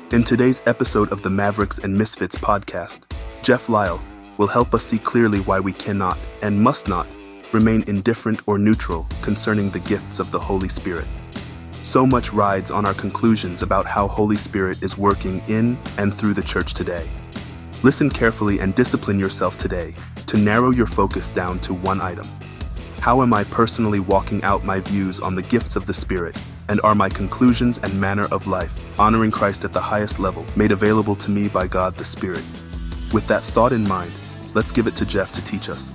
In today's episode of the Mavericks and Misfits podcast, Jeff Lyle will help us see clearly why we cannot and must not remain indifferent or neutral concerning the gifts of the Holy Spirit. So much rides on our conclusions about how Holy Spirit is working in and through the church today. Listen carefully and discipline yourself today to narrow your focus down to one item. How am I personally walking out my views on the gifts of the Spirit, and are my conclusions and manner of life honoring Christ at the highest level, made available to me by God the Spirit? With that thought in mind, let's give it to Jeff to teach us.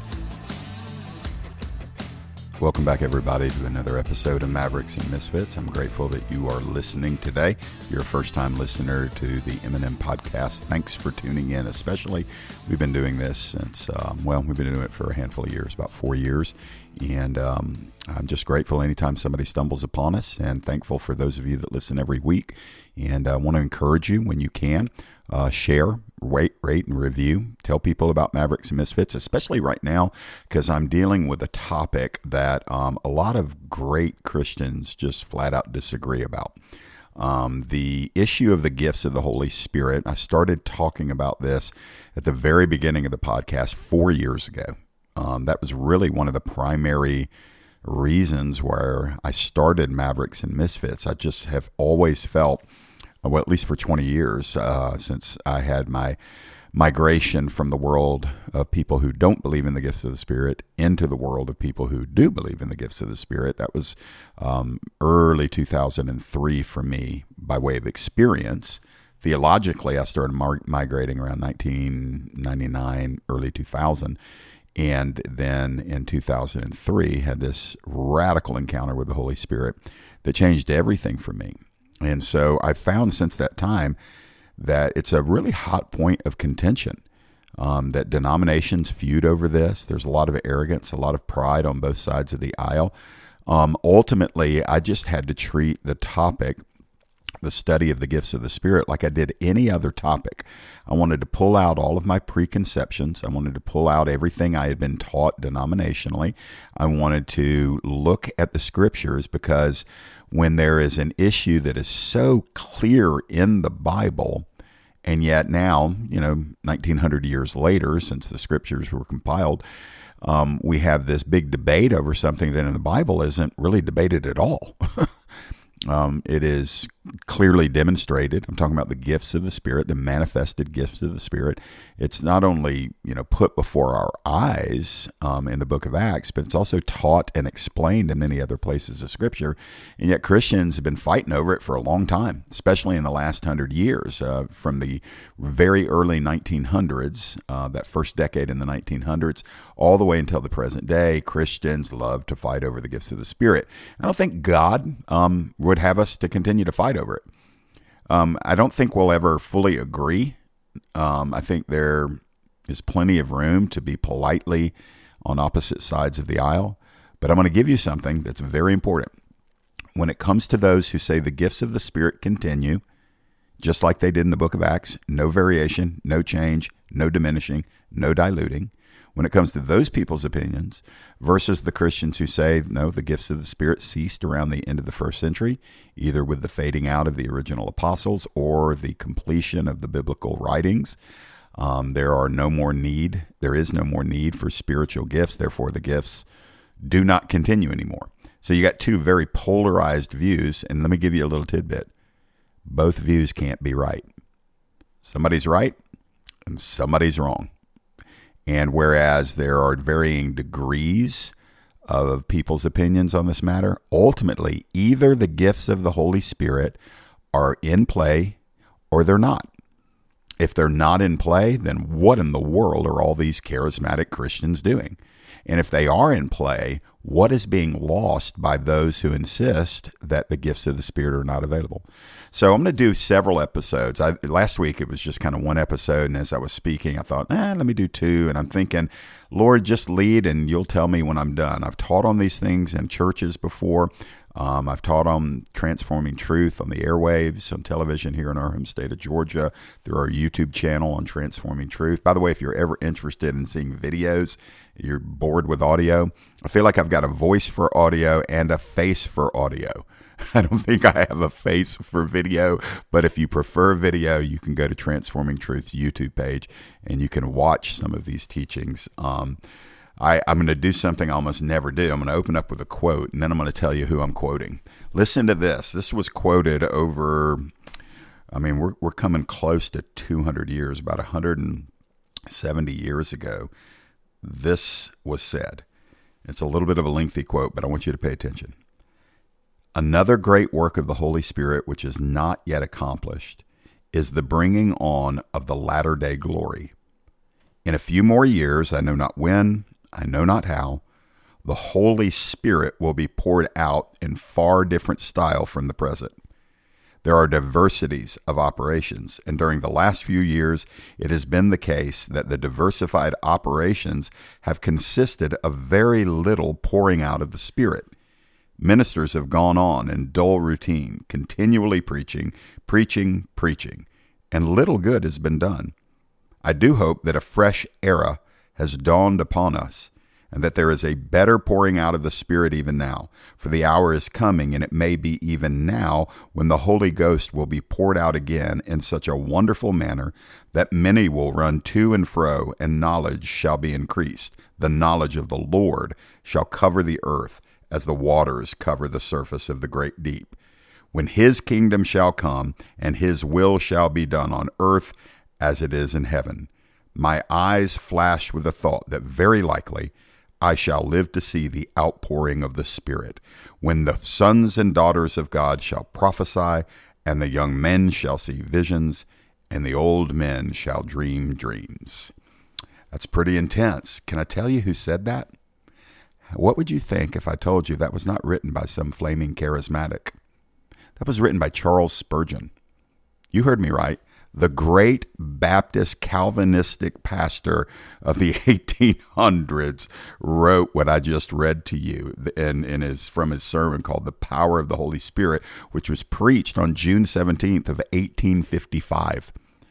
Welcome back, everybody, to another episode of Mavericks and Misfits. I'm grateful that you are listening today. If you're a first-time listener to the M&M podcast, thanks for tuning in, especially. We've been doing this since, we've been doing it for a handful of years, about 4 years. And I'm just grateful anytime somebody stumbles upon us, and thankful for those of you that listen every week. And I want to encourage you, when you can, share, rate, and review. Tell people about Mavericks and Misfits, especially right now, because I'm dealing with a topic that a lot of great Christians just flat out disagree about. The issue of the gifts of the Holy Spirit. I started talking about this at the very beginning of the podcast 4 years ago. That was really one of the primary reasons where I started Mavericks and Misfits. I just have always felt, well, at least for 20 years, since I had my migration from the world of people who don't believe in the gifts of the Spirit into the world of people who do believe in the gifts of the Spirit. That was early 2003 for me by way of experience. Theologically, I started migrating around 1999, early 2000. And then in 2003, had this radical encounter with the Holy Spirit that changed everything for me. And so I found since that time that it's a really hot point of contention, that denominations feud over this. There's a lot of arrogance, a lot of pride on both sides of the aisle. Ultimately, I just had to treat the topic, the study of the gifts of the Spirit, like I did any other topic. I wanted to pull out all of my preconceptions. I wanted to pull out everything I had been taught denominationally. I wanted to look at the Scriptures, because when there is an issue that is so clear in the Bible, and yet now, 1900 years later, since the Scriptures were compiled, we have this big debate over something that in the Bible isn't really debated at all. It is clearly demonstrated. I'm talking about the gifts of the Spirit, the manifested gifts of the Spirit. It's not only, put before our eyes in the book of Acts, but it's also taught and explained in many other places of Scripture. And yet Christians have been fighting over it for a long time, especially in the last 100 years, from the very early 1900s, that first decade in the 1900s, all the way until the present day. Christians love to fight over the gifts of the Spirit. I don't think God would have us to continue to fight over it. I don't think we'll ever fully agree. I think there is plenty of room to be politely on opposite sides of the aisle. But I'm going to give you something that's very important. When it comes to those who say the gifts of the Spirit continue, just like they did in the book of Acts, no variation, no change, no diminishing, no diluting. When it comes to those people's opinions versus the Christians who say, no, the gifts of the Spirit ceased around the end of the first century, either with the fading out of the original apostles or the completion of the biblical writings, there is no more need for spiritual gifts. Therefore, the gifts do not continue anymore. So you got two very polarized views, and let me give you a little tidbit. Both views can't be right. Somebody's right and somebody's wrong. And whereas there are varying degrees of people's opinions on this matter, ultimately, either the gifts of the Holy Spirit are in play or they're not. If they're not in play, then what in the world are all these charismatic Christians doing? And if they are in play, what is being lost by those who insist that the gifts of the Spirit are not available? So I'm going to do several episodes. Last week, it was just kind of one episode. And as I was speaking, I thought, let me do two. And I'm thinking, Lord, just lead and you'll tell me when I'm done. I've taught on these things in churches before. I've taught on Transforming Truth on the airwaves, on television here in our home state of Georgia, through our YouTube channel on Transforming Truth. By the way, if you're ever interested in seeing videos, you're bored with audio, I feel like I've got a voice for audio and a face for audio. I don't think I have a face for video, but if you prefer video, you can go to Transforming Truth's YouTube page and you can watch some of these teachings. I'm going to do something I almost never do. I'm going to open up with a quote, and then I'm going to tell you who I'm quoting. Listen to this. This was quoted over, we're coming close to 200 years, about 170 years ago. This was said. It's a little bit of a lengthy quote, but I want you to pay attention. Another great work of the Holy Spirit, which is not yet accomplished, is the bringing on of the latter-day glory. In a few more years, I know not when, I know not how, the Holy Spirit will be poured out in far different style from the present. There are diversities of operations, and during the last few years, it has been the case that the diversified operations have consisted of very little pouring out of the Spirit. Ministers have gone on in dull routine, continually preaching, and little good has been done. I do hope that a fresh era has dawned upon us, and that there is a better pouring out of the Spirit even now. For the hour is coming, and it may be even now, when the Holy Ghost will be poured out again in such a wonderful manner that many will run to and fro, and knowledge shall be increased. The knowledge of the Lord shall cover the earth, as the waters cover the surface of the great deep. When his kingdom shall come, and his will shall be done on earth as it is in heaven. My eyes flash with the thought that very likely I shall live to see the outpouring of the Spirit, when the sons and daughters of God shall prophesy, and the young men shall see visions, and the old men shall dream dreams. That's pretty intense. Can I tell you who said that? What would you think if I told you that was not written by some flaming charismatic? That was written by Charles Spurgeon. You heard me right. The great Baptist Calvinistic pastor of the 1800s wrote what I just read to you from his sermon called The Power of the Holy Spirit, which was preached on June 17th of 1855.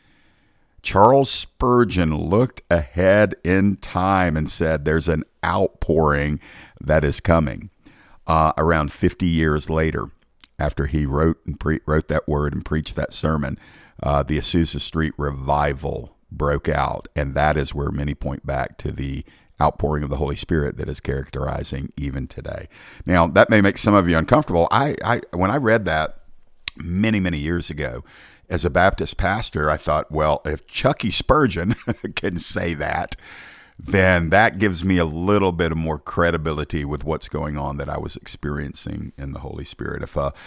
Charles Spurgeon looked ahead in time and said there's an outpouring that is coming. Around 50 years later, after he wrote that word and preached that sermon, the Azusa Street revival broke out, and that is where many point back to the outpouring of the Holy Spirit that is characterizing even today. Now, that may make some of you uncomfortable. When I read that many years ago, as a Baptist pastor, I thought, well, if Chucky Spurgeon can say that, then that gives me a little bit of more credibility with what's going on that I was experiencing in the Holy Spirit. If a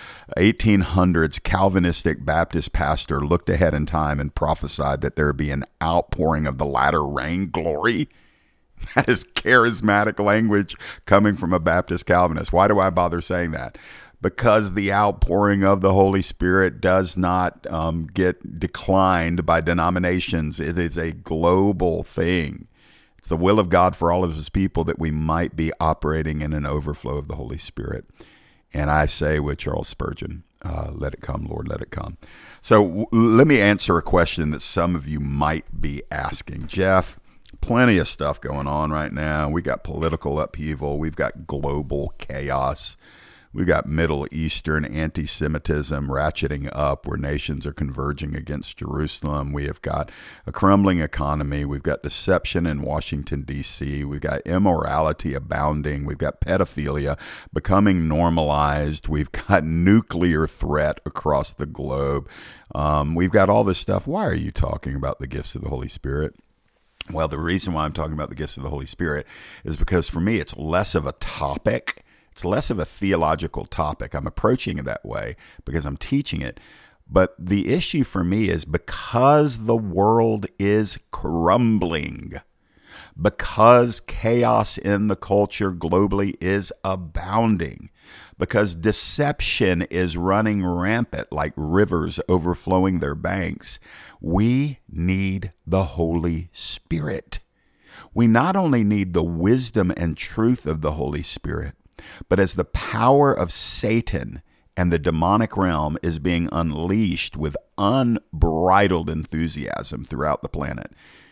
1800s Calvinistic Baptist pastor looked ahead in time and prophesied that there would be an outpouring of the latter rain glory, that is charismatic language coming from a Baptist Calvinist. Why do I bother saying that? Because the outpouring of the Holy Spirit does not get declined by denominations. It is a global thing. It's the will of God for all of his people that we might be operating in an overflow of the Holy Spirit. And I say with Charles Spurgeon, let it come, Lord, let it come. So let me answer a question that some of you might be asking. Jeff, plenty of stuff going on right now. We got political upheaval. We've got global chaos. We've got Middle Eastern anti-Semitism ratcheting up where nations are converging against Jerusalem. We have got a crumbling economy. We've got deception in Washington, D.C. We've got immorality abounding. We've got pedophilia becoming normalized. We've got nuclear threat across the globe. We've got all this stuff. Why are you talking about the gifts of the Holy Spirit? Well, the reason why I'm talking about the gifts of the Holy Spirit is because for me, it's less of a topic. It's less of a theological topic. I'm approaching it that way because I'm teaching it. But the issue for me is because the world is crumbling, because chaos in the culture globally is abounding, because deception is running rampant like rivers overflowing their banks, we need the Holy Spirit. We not only need the wisdom and truth of the Holy Spirit, but as the power of Satan and the demonic realm is being unleashed with unbridled enthusiasm throughout the planet,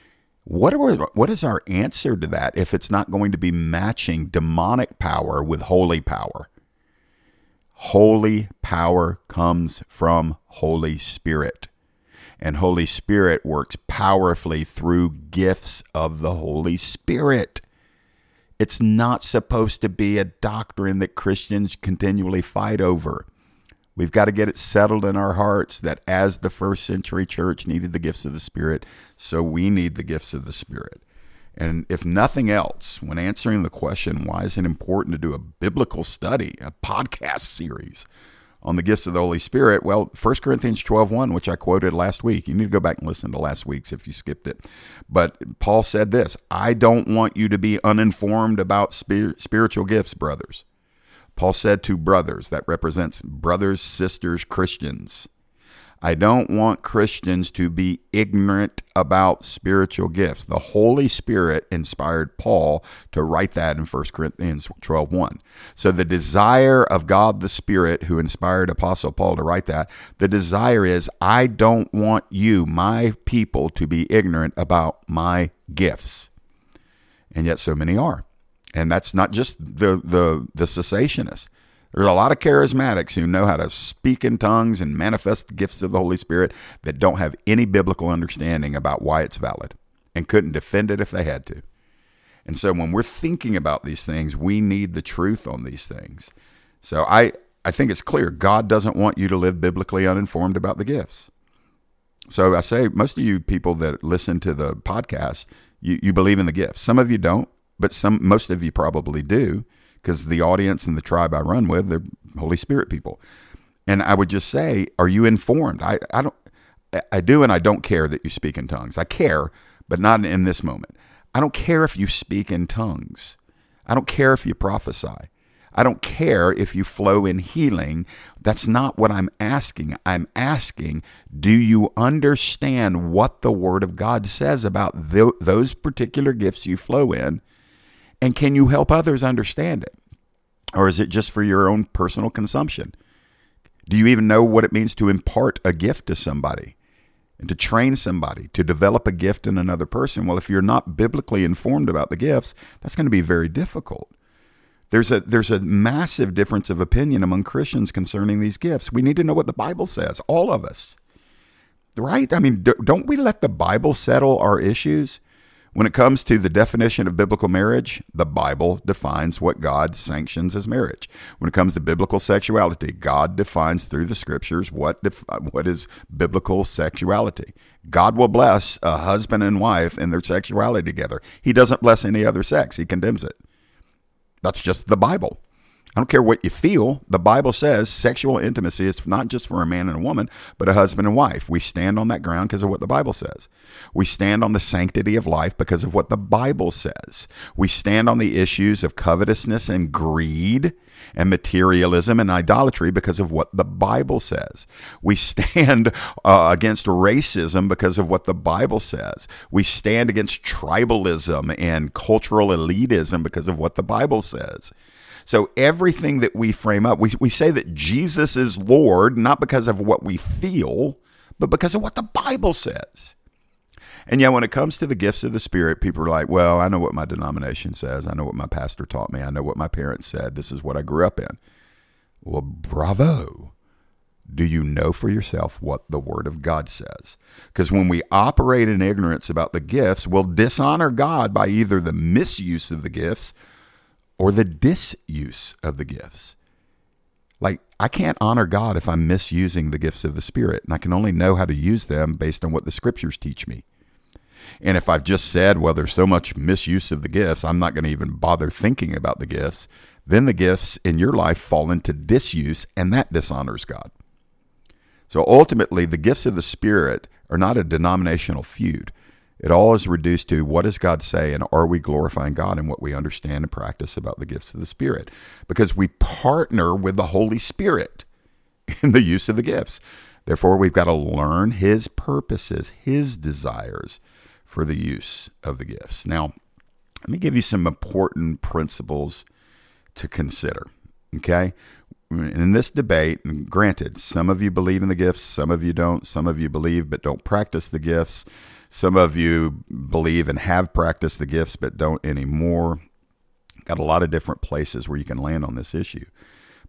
what is our answer to that if it's not going to be matching demonic power with holy power? Holy power comes from Holy Spirit. And Holy Spirit works powerfully through gifts of the Holy Spirit. It's not supposed to be a doctrine that Christians continually fight over. We've got to get it settled in our hearts that as the first century church needed the gifts of the Spirit, so we need the gifts of the Spirit. And if nothing else, when answering the question, why is it important to do a biblical study, a podcast series on the gifts of the Holy Spirit? Well, 1 Corinthians 12:1, which I quoted last week. You need to go back and listen to last week's if you skipped it. But Paul said this, I don't want you to be uninformed about spiritual gifts, brothers. Paul said to brothers, that represents brothers, sisters, Christians. I don't want Christians to be ignorant about spiritual gifts. The Holy Spirit inspired Paul to write that in 1 Corinthians 12:1. So the desire of God the Spirit, who inspired Apostle Paul to write that, the desire is, I don't want you, my people, to be ignorant about my gifts. And yet so many are. And that's not just the cessationists. There's a lot of charismatics who know how to speak in tongues and manifest the gifts of the Holy Spirit that don't have any biblical understanding about why it's valid and couldn't defend it if they had to. And so when we're thinking about these things, we need the truth on these things. So I think it's clear God doesn't want you to live biblically uninformed about the gifts. So I say, most of you people that listen to the podcast, you believe in the gifts. Some of you don't. But most of you probably do, because the audience and the tribe I run with, they're Holy Spirit people. And I would just say, are you informed? I do, and I don't care that you speak in tongues. I care, but not in this moment. I don't care if you speak in tongues. I don't care if you prophesy. I don't care if you flow in healing. That's not what I'm asking. I'm asking, do you understand what the Word of God says about those particular gifts you flow in? And can you help others understand it? Or is it just for your own personal consumption? Do you even know what it means to impart a gift to somebody and to train somebody to develop a gift in another person? Well, if you're not biblically informed about the gifts, that's going to be very difficult. There's a massive difference of opinion among Christians concerning these gifts. We need to know what the Bible says, all of us. Right? I mean, don't we let the Bible settle our issues? When it comes to the definition of biblical marriage, the Bible defines what God sanctions as marriage. When it comes to biblical sexuality, God defines through the scriptures what is biblical sexuality. God will bless a husband and wife in their sexuality together. He doesn't bless any other sex. He condemns it. That's just the Bible. I don't care what you feel. The Bible says sexual intimacy is not just for a man and a woman, but a husband and wife. We stand on that ground because of what the Bible says. We stand on the sanctity of life because of what the Bible says. We stand on the issues of covetousness and greed and materialism and idolatry because of what the Bible says. We stand against racism because of what the Bible says. We stand against tribalism and cultural elitism because of what the Bible says. So everything that we frame up, we say that Jesus is Lord, not because of what we feel, but because of what the Bible says. And yet when it comes to the gifts of the Spirit, people are like, well, I know what my denomination says. I know what my pastor taught me. I know what my parents said. This is what I grew up in. Well, bravo. Do you know for yourself what the Word of God says? Because when we operate in ignorance about the gifts, we'll dishonor God by either the misuse of the gifts or the disuse of the gifts. Like, I can't honor God if I'm misusing the gifts of the Spirit, and I can only know how to use them based on what the Scriptures teach me. And if I've just said, well, there's so much misuse of the gifts, I'm not going to even bother thinking about the gifts, then the gifts in your life fall into disuse, and that dishonors God. So ultimately, the gifts of the Spirit are not a denominational feud. It all is reduced to, what does God say, and are we glorifying God in what we understand and practice about the gifts of the Spirit? Because we partner with the Holy Spirit in the use of the gifts. Therefore, we've got to learn His purposes, His desires for the use of the gifts. Now, let me give you some important principles to consider, okay? In this debate, and granted, some of you believe in the gifts, some of you don't, some of you believe but don't practice the gifts. Some of you believe and have practiced the gifts but don't anymore. Got a lot of different places where you can land on this issue.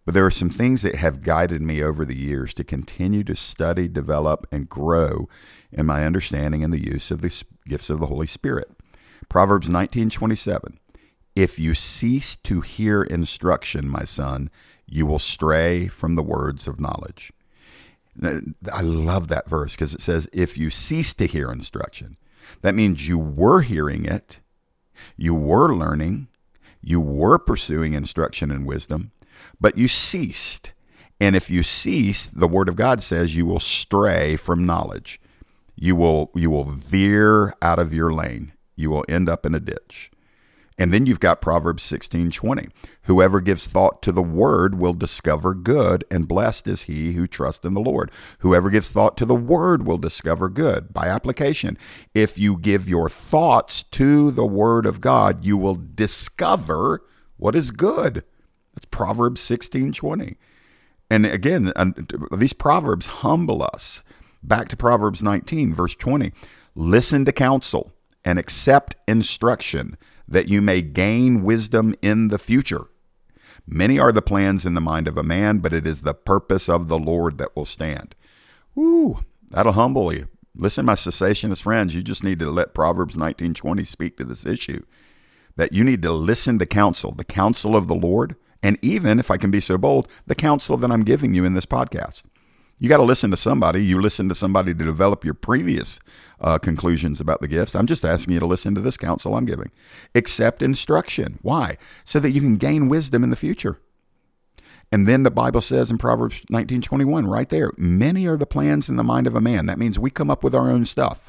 But there are some things that have guided me over the years to continue to study, develop, and grow in my understanding and the use of the gifts of the Holy Spirit. Proverbs 19:27. If you cease to hear instruction, my son, you will stray from the words of knowledge. I love that verse because it says, if you cease to hear instruction, that means you were hearing it, you were learning, you were pursuing instruction and wisdom, but you ceased. And if you cease, the Word of God says you will stray from knowledge. You will veer out of your lane. You will end up in a ditch. And then you've got Proverbs 16:20. Whoever gives thought to the word will discover good, and blessed is he who trusts in the Lord. Whoever gives thought to the word will discover good. By application, if you give your thoughts to the word of God, you will discover what is good. That's Proverbs 16:20. And again, these Proverbs humble us. Back to Proverbs 19, verse 20. Listen to counsel and accept instruction, that you may gain wisdom in the future. Many are the plans in the mind of a man, but it is the purpose of the Lord that will stand. Ooh, that'll humble you. Listen, my cessationist friends, you just need to let Proverbs 19:20 speak to this issue. That you need to listen to counsel, the counsel of the Lord, and even, if I can be so bold, the counsel that I'm giving you in this podcast. You got to listen to somebody. You listen to somebody to develop your previous conclusions about the gifts. I'm just asking you to listen to this counsel I'm giving. Accept instruction. Why? So that you can gain wisdom in the future. And then the Bible says in Proverbs 19:21, right there, many are the plans in the mind of a man. That means we come up with our own stuff.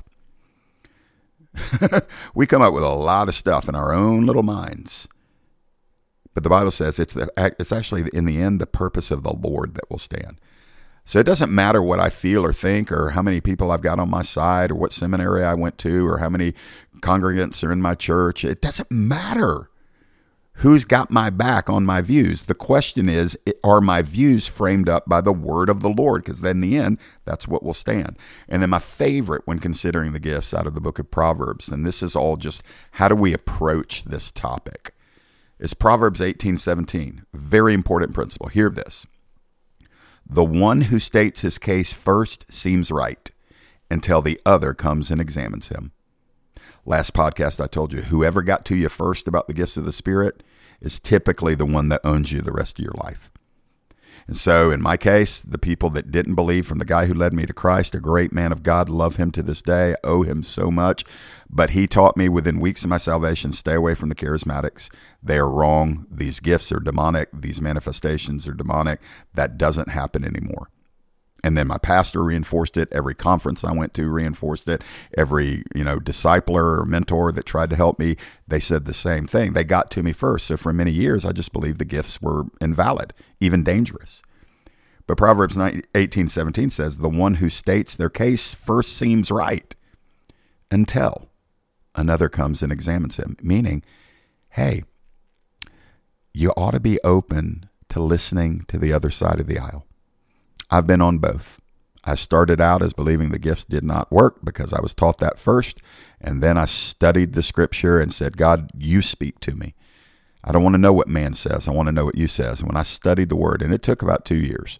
We come up with a lot of stuff in our own little minds. But the Bible says it's actually, in the end, the purpose of the Lord that will stand. So it doesn't matter what I feel or think, or how many people I've got on my side, or what seminary I went to, or how many congregants are in my church. It doesn't matter who's got my back on my views. The question is, are my views framed up by the word of the Lord? Because then in the end, that's what will stand. And then my favorite when considering the gifts out of the book of Proverbs, and this is all just how do we approach this topic, is Proverbs 18:17. Very important principle. Hear this. The one who states his case first seems right until the other comes and examines him. Last podcast, I told you, whoever got to you first about the gifts of the Spirit is typically the one that owns you the rest of your life. And so in my case, the people that didn't believe from the guy who led me to Christ, a great man of God, love him to this day, owe him so much. But he taught me within weeks of my salvation, stay away from the charismatics. They are wrong. These gifts are demonic. These manifestations are demonic. That doesn't happen anymore. And then my pastor reinforced it. Every conference I went to reinforced it. Every, discipler or mentor that tried to help me, they said the same thing. They got to me first. So for many years, I just believed the gifts were invalid, even dangerous. But Proverbs 18:17 says, the one who states their case first seems right until another comes and examines him. Meaning, hey, you ought to be open to listening to the other side of the aisle. I've been on both. I started out as believing the gifts did not work because I was taught that first. And then I studied the scripture and said, God, you speak to me. I don't want to know what man says. I want to know what you says. And when I studied the word, and it took about 2 years,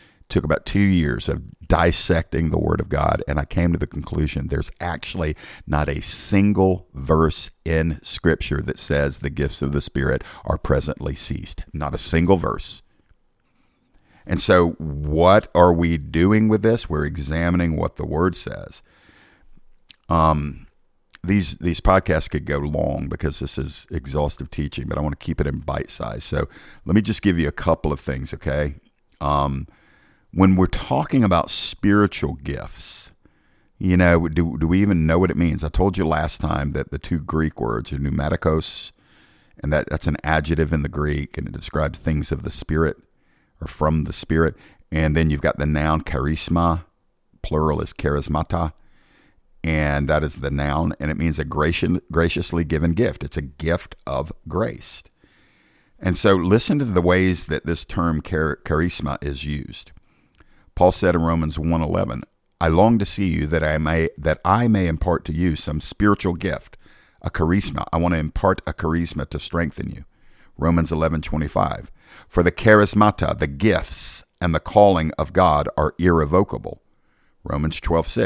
of dissecting the word of God. And I came to the conclusion there's actually not a single verse in scripture that says the gifts of the Spirit are presently ceased. Not a single verse. And so what are we doing with this? We're examining what the word says. These podcasts could go long because this is exhaustive teaching, but I want to keep it in bite size. So let me just give you a couple of things, okay? When we're talking about spiritual gifts, do we even know what it means? I told you last time that the two Greek words are pneumatikos, and that's an adjective in the Greek, and it describes things of the Spirit, or from the Spirit. And then you've got the noun charisma, plural is charismata, and that is the noun, and it means a graciously given gift. It's a gift of grace. And so listen to the ways that this term charisma is used. Paul said in Romans 1:11, I long to see you that I may impart to you some spiritual gift, a charisma. I want to impart a charisma to strengthen you. Romans 11:25. For the charismata, the gifts, and the calling of God are irrevocable. Romans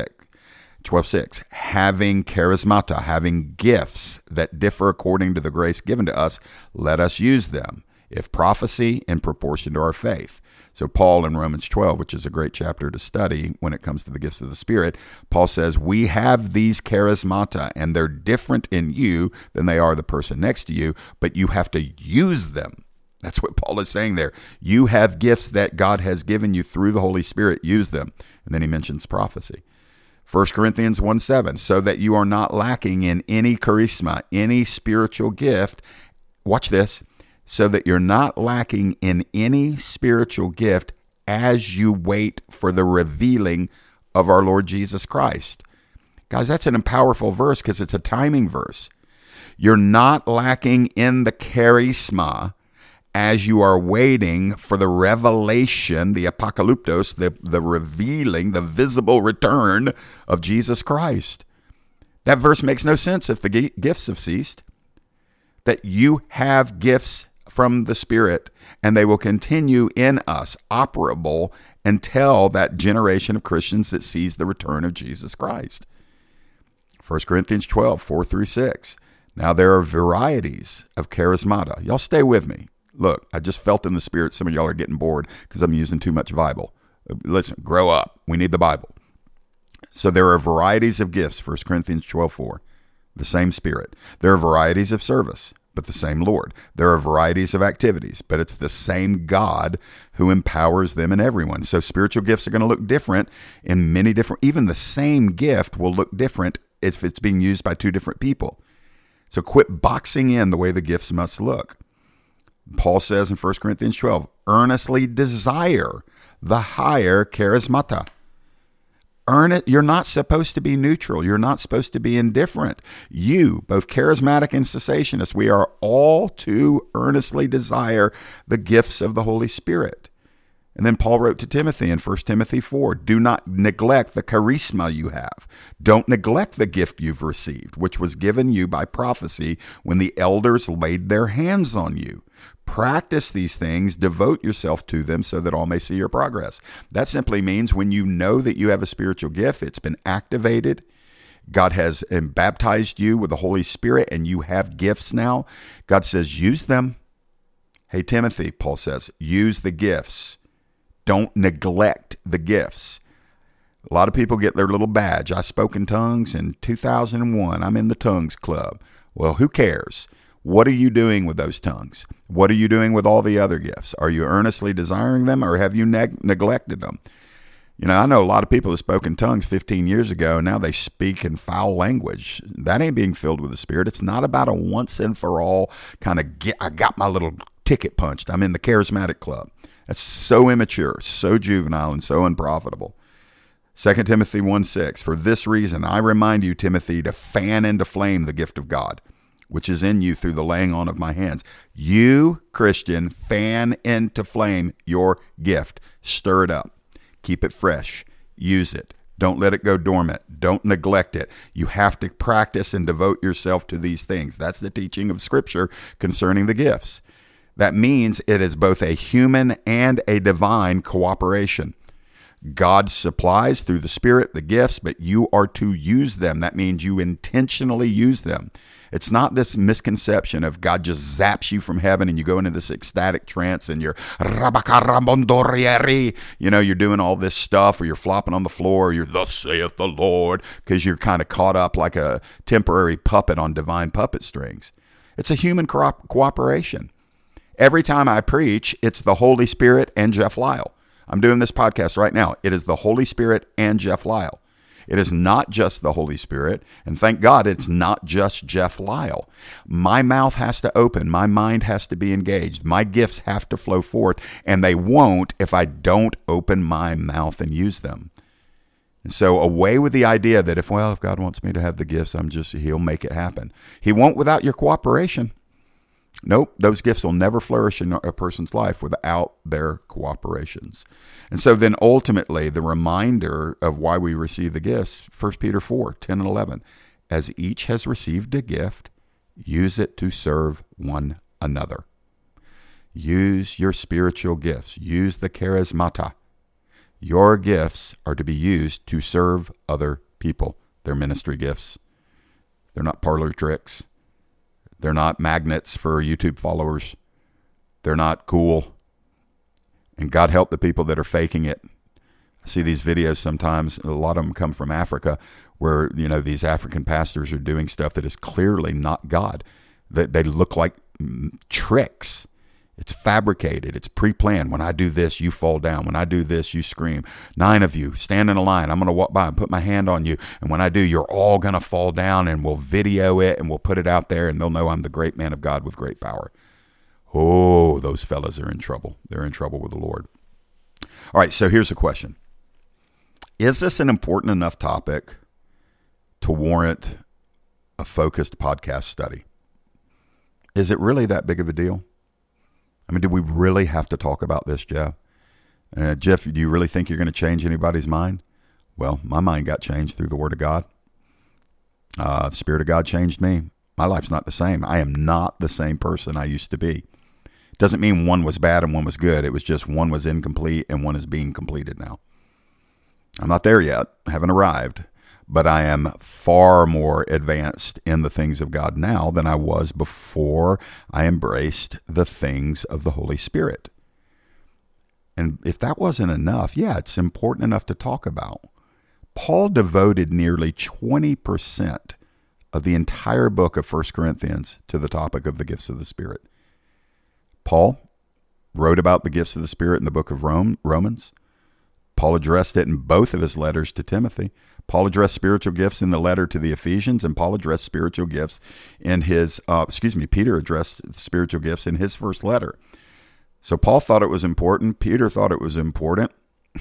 12:6. Having charismata, having gifts that differ according to the grace given to us, let us use them. If prophecy, in proportion to our faith. So Paul in Romans 12, which is a great chapter to study when it comes to the gifts of the Spirit, Paul says, we have these charismata, and they're different in you than they are the person next to you, but you have to use them. That's what Paul is saying there. You have gifts that God has given you through the Holy Spirit. Use them. And then he mentions prophecy. 1 Corinthians 1:7, so that you are not lacking in any charisma, any spiritual gift. Watch this. So that you're not lacking in any spiritual gift as you wait for the revealing of our Lord Jesus Christ. Guys, that's an powerful verse because it's a timing verse. You're not lacking in the charisma as you are waiting for the revelation, the apocalyptos, the revealing, the visible return of Jesus Christ. That verse makes no sense if the gifts have ceased. That you have gifts from the Spirit, and they will continue in us, operable, until that generation of Christians that sees the return of Jesus Christ. 1 Corinthians 12, 4-6. Now there are varieties of charismata. Y'all stay with me. Look, I just felt in the Spirit some of y'all are getting bored because I'm using too much Bible. Listen, grow up. We need the Bible. So there are varieties of gifts, 1 Corinthians 12:4, the same Spirit. There are varieties of service, but the same Lord. There are varieties of activities, but it's the same God who empowers them and everyone. So spiritual gifts are going to look different in many different, even the same gift will look different if it's being used by two different people. So quit boxing in the way the gifts must look. Paul says in 1 Corinthians 12, earnestly desire the higher charismata. Earn it. You're not supposed to be neutral. You're not supposed to be indifferent. You, both charismatic and cessationist, we are all to earnestly desire the gifts of the Holy Spirit. And then Paul wrote to Timothy in 1 Timothy 4, do not neglect the charisma you have. Don't neglect the gift you've received, which was given you by prophecy when the elders laid their hands on you. Practice these things, devote yourself to them so that all may see your progress. That simply means when you know that you have a spiritual gift, it's been activated, God has baptized you with the Holy Spirit, and you have gifts now. God says, use them. Hey, Timothy, Paul says, use the gifts. Don't neglect the gifts. A lot of people get their little badge. I spoke in tongues in 2001. I'm in the tongues club. Well, who cares? What are you doing with those tongues? What are you doing with all the other gifts? Are you earnestly desiring them, or have you neglected them? You know, I know a lot of people that spoke in tongues 15 years ago, and now they speak in foul language. That ain't being filled with the Spirit. It's not about a once and for all kind of I got my little ticket punched. I'm in the charismatic club. That's so immature, so juvenile, and so unprofitable. 2 Timothy 1:6, for this reason I remind you, Timothy, to fan into flame the gift of God, which is in you through the laying on of my hands. You, Christian, fan into flame your gift. Stir it up. Keep it fresh. Use it. Don't let it go dormant. Don't neglect it. You have to practice and devote yourself to these things. That's the teaching of Scripture concerning the gifts. That means it is both a human and a divine cooperation. God supplies through the Spirit the gifts, but you are to use them. That means you intentionally use them. It's not this misconception of God just zaps you from heaven and you go into this ecstatic trance and you're you're doing all this stuff, or you're flopping on the floor, or you're thus saith the Lord, because you're kind of caught up like a temporary puppet on divine puppet strings. It's a human cooperation. Every time I preach, it's the Holy Spirit and Jeff Lyle. I'm doing this podcast right now. It is the Holy Spirit and Jeff Lyle. It is not just the Holy Spirit, and thank God it's not just Jeff Lyle. My mouth has to open. My mind has to be engaged. My gifts have to flow forth, and they won't if I don't open my mouth and use them. And so away with the idea that if God wants me to have the gifts, He'll make it happen. He won't without your cooperation. Nope, those gifts will never flourish in a person's life without their cooperations. And so then ultimately, the reminder of why we receive the gifts, 1 Peter 4:10 and 11, as each has received a gift, use it to serve one another. Use your spiritual gifts. Use the charismata. Your gifts are to be used to serve other people. They're ministry gifts. They're not parlor tricks. They're not magnets for YouTube followers. They're not cool. And God help the people that are faking it. I see these videos sometimes, a lot of them come from Africa, where, these African pastors are doing stuff that is clearly not God. They look like tricks. It's fabricated. It's pre-planned. When I do this, you fall down. When I do this, you scream. 9 of you, stand in a line. I'm going to walk by and put my hand on you. And when I do, you're all going to fall down, and we'll video it and we'll put it out there, and they'll know I'm the great man of God with great power. Oh, those fellas are in trouble. They're in trouble with the Lord. All right, so here's a question. Is this an important enough topic to warrant a focused podcast study? Is it really that big of a deal? I mean, do we really have to talk about this, Jeff? Jeff, do you really think you're going to change anybody's mind? Well, my mind got changed through the Word of God. The Spirit of God changed me. My life's not the same. I am not the same person I used to be. Doesn't mean one was bad and one was good. It was just one was incomplete and one is being completed now. I'm not there yet. I haven't arrived. But I am far more advanced in the things of God now than I was before I embraced the things of the Holy Spirit. And if that wasn't enough, it's important enough to talk about. Paul devoted nearly 20% of the entire book of 1 Corinthians to the topic of the gifts of the Spirit. Paul wrote about the gifts of the Spirit in the book of Romans. Paul addressed it in both of his letters to Timothy. Paul addressed spiritual gifts in the letter to the Ephesians, and Paul addressed spiritual gifts in Peter addressed spiritual gifts in his first letter. So Paul thought it was important. Peter thought it was important.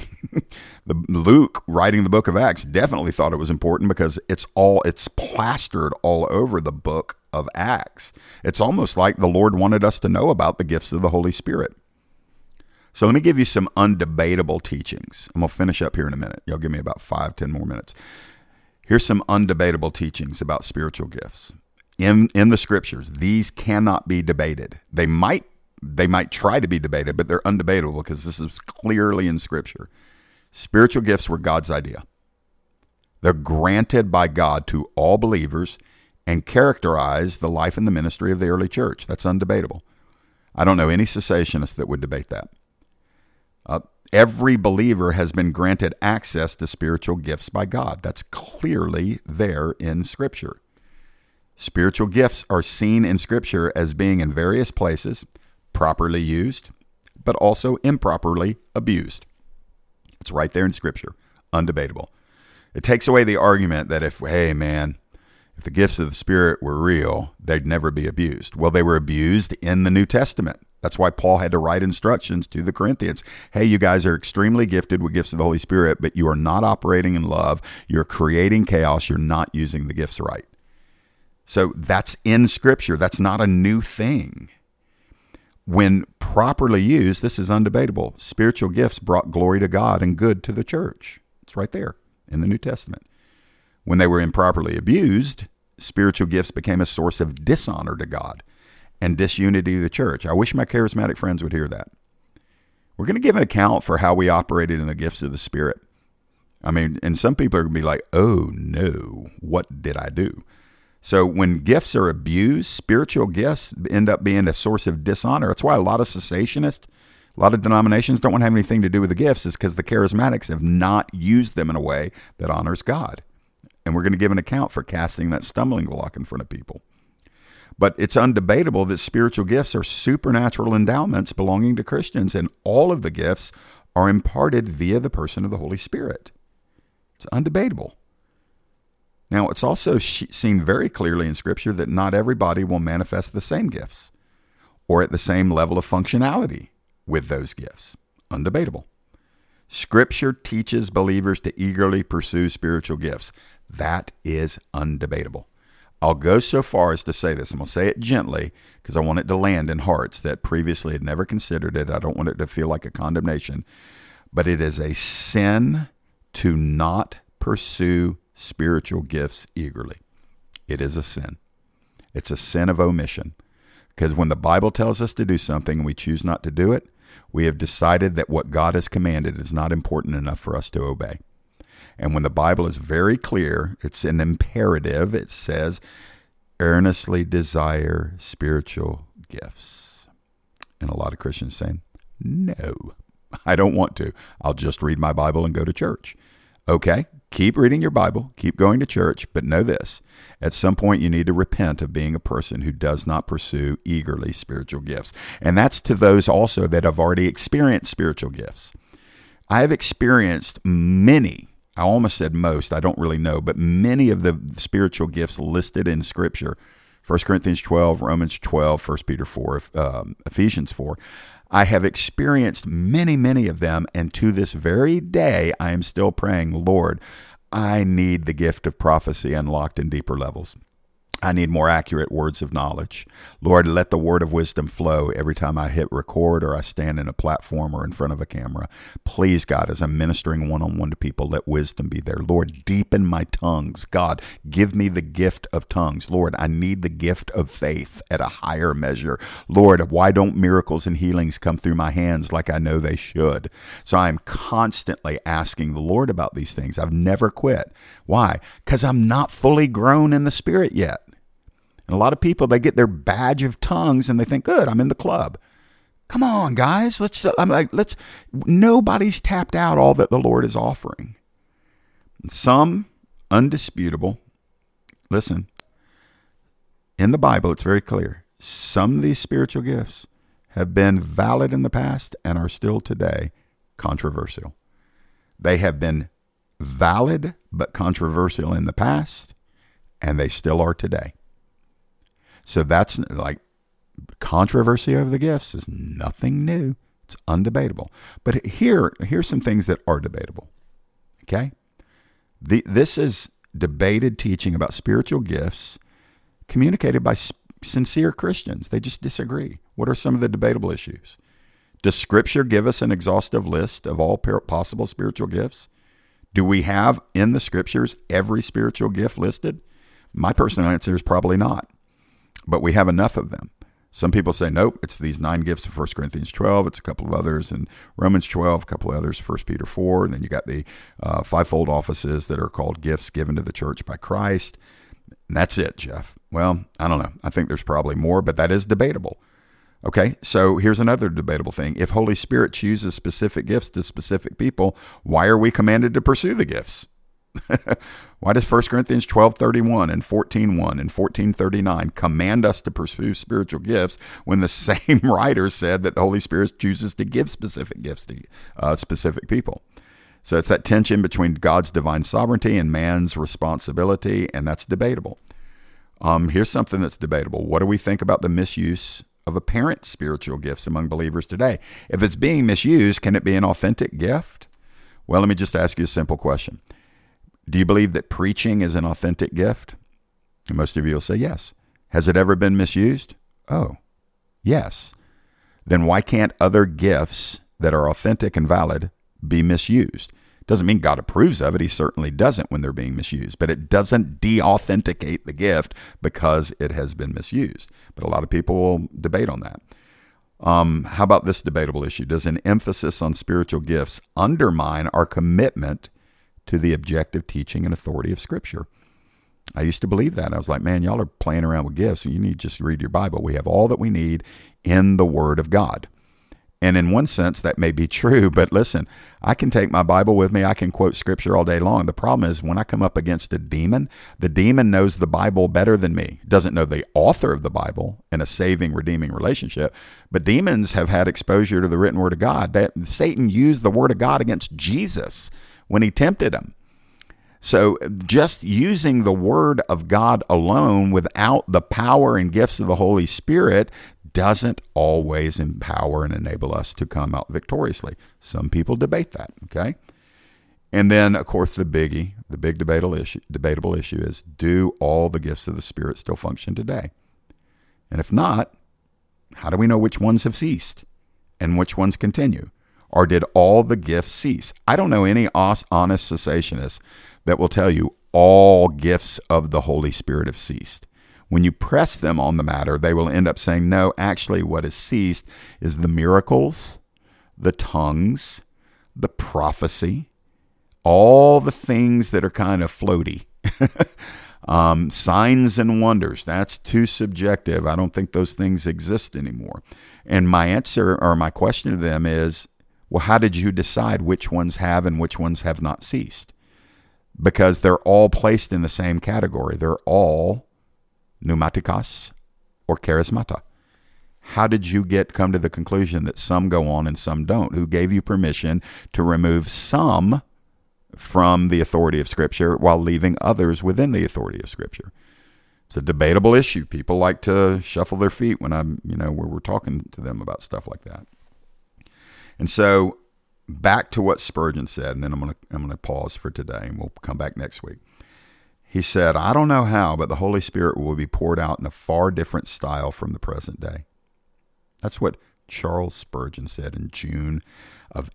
Luke, writing the book of Acts, definitely thought it was important because it's plastered all over the book of Acts. It's almost like the Lord wanted us to know about the gifts of the Holy Spirit. So let me give you some undebatable teachings. I'm going to finish up here in a minute. You'll give me about 5-10 more minutes. Here's some undebatable teachings about spiritual gifts. In the scriptures, these cannot be debated. They might try to be debated, but they're undebatable because this is clearly in scripture. Spiritual gifts were God's idea. They're granted by God to all believers and characterize the life and the ministry of the early church. That's undebatable. I don't know any cessationist that would debate that. Every believer has been granted access to spiritual gifts by God. That's clearly there in Scripture. Spiritual gifts are seen in Scripture as being in various places, properly used, but also improperly abused. It's right there in Scripture, undebatable. It takes away the argument that if the gifts of the Spirit were real, they'd never be abused. Well, they were abused in the New Testament. That's why Paul had to write instructions to the Corinthians. Hey, you guys are extremely gifted with gifts of the Holy Spirit, but you are not operating in love. You're creating chaos. You're not using the gifts right. So that's in Scripture. That's not a new thing. When properly used, this is undebatable. Spiritual gifts brought glory to God and good to the church. It's right there in the New Testament. When they were improperly abused, spiritual gifts became a source of dishonor to God and disunity to the church. I wish my charismatic friends would hear that. We're going to give an account for how we operated in the gifts of the Spirit. I mean, and some people are going to be like, oh no, what did I do? So when gifts are abused, spiritual gifts end up being a source of dishonor. That's why a lot of cessationists, a lot of denominations don't want to have anything to do with the gifts, is because the charismatics have not used them in a way that honors God. And we're going to give an account for casting that stumbling block in front of people. But it's undebatable that spiritual gifts are supernatural endowments belonging to Christians, and all of the gifts are imparted via the person of the Holy Spirit. It's undebatable. Now, it's also seen very clearly in Scripture that not everybody will manifest the same gifts or at the same level of functionality with those gifts. Undebatable. Scripture teaches believers to eagerly pursue spiritual gifts. That is undebatable. I'll go so far as to say this. I'm going to say it gently because I want it to land in hearts that previously had never considered it. I don't want it to feel like a condemnation. But it is a sin to not pursue spiritual gifts eagerly. It is a sin. It's a sin of omission. Because when the Bible tells us to do something and we choose not to do it, we have decided that what God has commanded is not important enough for us to obey. And when the Bible is very clear, it's an imperative. It says, earnestly desire spiritual gifts. And a lot of Christians saying, no, I don't want to. I'll just read my Bible and go to church. Okay, keep reading your Bible, keep going to church, but know this. At some point, you need to repent of being a person who does not pursue eagerly spiritual gifts. And that's to those also that have already experienced spiritual gifts. I have experienced many, I almost said most, I don't really know, but many of the spiritual gifts listed in Scripture, 1 Corinthians 12, Romans 12, 1 Peter 4, Ephesians 4, I have experienced many, many of them, and to this very day, I am still praying, Lord, I need the gift of prophecy unlocked in deeper levels. I need more accurate words of knowledge. Lord, let the word of wisdom flow every time I hit record or I stand in a platform or in front of a camera. Please, God, as I'm ministering one-on-one to people, let wisdom be there. Lord, deepen my tongues. God, give me the gift of tongues. Lord, I need the gift of faith at a higher measure. Lord, why don't miracles and healings come through my hands like I know they should? So I'm constantly asking the Lord about these things. I've never quit. Why? Because I'm not fully grown in the Spirit yet. And a lot of people, they get their badge of tongues and they think, good, I'm in the club. Come on, guys. Nobody's tapped out all that the Lord is offering. Some undisputable. Listen, in the Bible, it's very clear. Some of these spiritual gifts have been valid in the past and are still today controversial. They have been valid but controversial in the past, and they still are today. So that's like controversy over the gifts is nothing new. It's undebatable. But here's some things that are debatable. Okay? This is debated teaching about spiritual gifts communicated by sincere Christians. They just disagree. What are some of the debatable issues? Does Scripture give us an exhaustive list of all possible spiritual gifts? Do we have in the Scriptures every spiritual gift listed? My personal answer is probably not. But we have enough of them. Some people say, nope, it's these 9 gifts of 1 Corinthians 12. It's a couple of others in Romans 12, a couple of others, 1 Peter 4. And then you got the fivefold offices that are called gifts given to the church by Christ. And that's it, Jeff. Well, I don't know. I think there's probably more, but that is debatable. Okay, so here's another debatable thing. If Holy Spirit chooses specific gifts to specific people, why are we commanded to pursue the gifts? Why does 1 Corinthians 12:31 and 14:1 and 14:39 command us to pursue spiritual gifts when the same writer said that the Holy Spirit chooses to give specific gifts to specific people? So it's that tension between God's divine sovereignty and man's responsibility, and that's debatable. Here's something that's debatable. What do we think about the misuse of apparent spiritual gifts among believers today? If it's being misused, can it be an authentic gift? Well, let me just ask you a simple question. Do you believe that preaching is an authentic gift? And most of you will say yes. Has it ever been misused? Oh, yes. Then why can't other gifts that are authentic and valid be misused? Doesn't mean God approves of it. He certainly doesn't when they're being misused. But it doesn't de-authenticate the gift because it has been misused. But a lot of people will debate on that. How about this debatable issue? Does an emphasis on spiritual gifts undermine our commitment to the objective teaching and authority of Scripture? I used to believe that. I was like, man, y'all are playing around with gifts. You need to just read your Bible. We have all that we need in the Word of God. And in one sense, that may be true. But listen, I can take my Bible with me. I can quote Scripture all day long. The problem is when I come up against a demon, the demon knows the Bible better than me. Doesn't know the author of the Bible in a saving, redeeming relationship. But demons have had exposure to the written Word of God. That Satan used the Word of God against Jesus when he tempted him. So just using the Word of God alone without the power and gifts of the Holy Spirit doesn't always empower and enable us to come out victoriously. Some people debate that, okay? And then, of course, the big debatable issue is, do all the gifts of the Spirit still function today? And if not, how do we know which ones have ceased and which ones continue? Or did all the gifts cease? I don't know any honest cessationist that will tell you all gifts of the Holy Spirit have ceased. When you press them on the matter, they will end up saying, no, actually what has ceased is the miracles, the tongues, the prophecy, all the things that are kind of floaty. Signs and wonders, that's too subjective. I don't think those things exist anymore. And my answer or my question to them is, well, how did you decide which ones have and which ones have not ceased? Because they're all placed in the same category. They're all pneumatikos or charismata. How did you come to the conclusion that some go on and some don't? Who gave you permission to remove some from the authority of Scripture while leaving others within the authority of Scripture? It's a debatable issue. People like to shuffle their feet when we're talking to them about stuff like that. And so back to what Spurgeon said, and then I'm going to pause for today, and we'll come back next week. He said, I don't know how, but the Holy Spirit will be poured out in a far different style from the present day. That's what Charles Spurgeon said in June of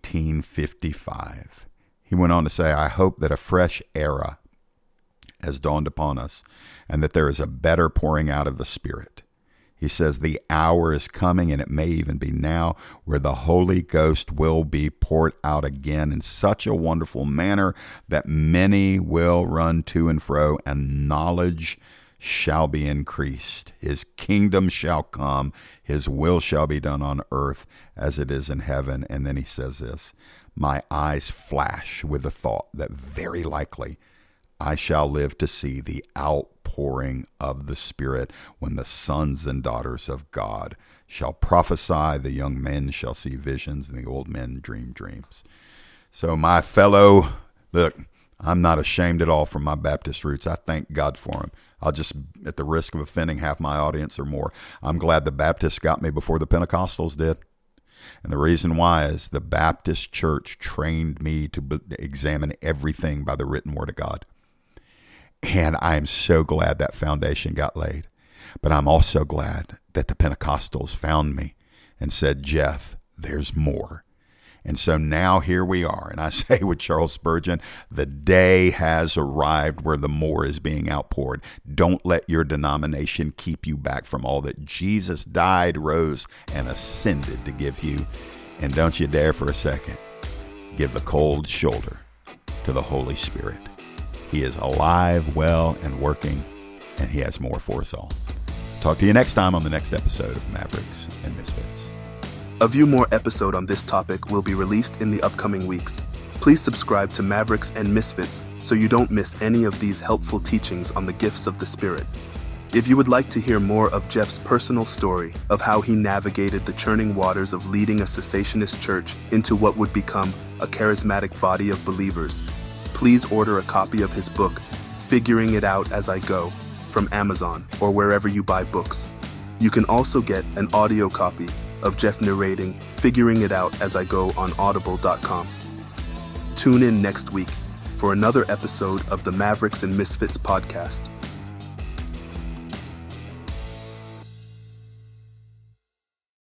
1855. He went on to say, I hope that a fresh era has dawned upon us and that there is a better pouring out of the Spirit. He says the hour is coming, and it may even be now, where the Holy Ghost will be poured out again in such a wonderful manner that many will run to and fro, and knowledge shall be increased. His kingdom shall come. His will shall be done on earth as it is in heaven. And then he says this, my eyes flash with the thought that very likely I shall live to see the outpouring of the Spirit when the sons and daughters of God shall prophesy, the young men shall see visions, and the old men dream dreams. So my fellow, look, I'm not ashamed at all from my Baptist roots. I thank God for them. I'll just, at the risk of offending half my audience or more, I'm glad the Baptists got me before the Pentecostals did. And the reason why is the Baptist church trained me to examine everything by the written word of God. And I am so glad that foundation got laid. But I'm also glad that the Pentecostals found me and said, Jeff, there's more. And so now here we are. And I say with Charles Spurgeon, the day has arrived where the more is being outpoured. Don't let your denomination keep you back from all that Jesus died, rose, and ascended to give you. And don't you dare for a second give the cold shoulder to the Holy Spirit. He is alive, well, and working, and he has more for us all. Talk to you next time on the next episode of Mavericks and Misfits. A few more episodes on this topic will be released in the upcoming weeks. Please subscribe to Mavericks and Misfits so you don't miss any of these helpful teachings on the gifts of the Spirit. If you would like to hear more of Jeff's personal story of how he navigated the churning waters of leading a cessationist church into what would become a charismatic body of believers, please order a copy of his book, Figuring It Out As I Go, from Amazon or wherever you buy books. You can also get an audio copy of Jeff narrating Figuring It Out As I Go on audible.com. Tune in next week for another episode of the Mavericks and Misfits podcast.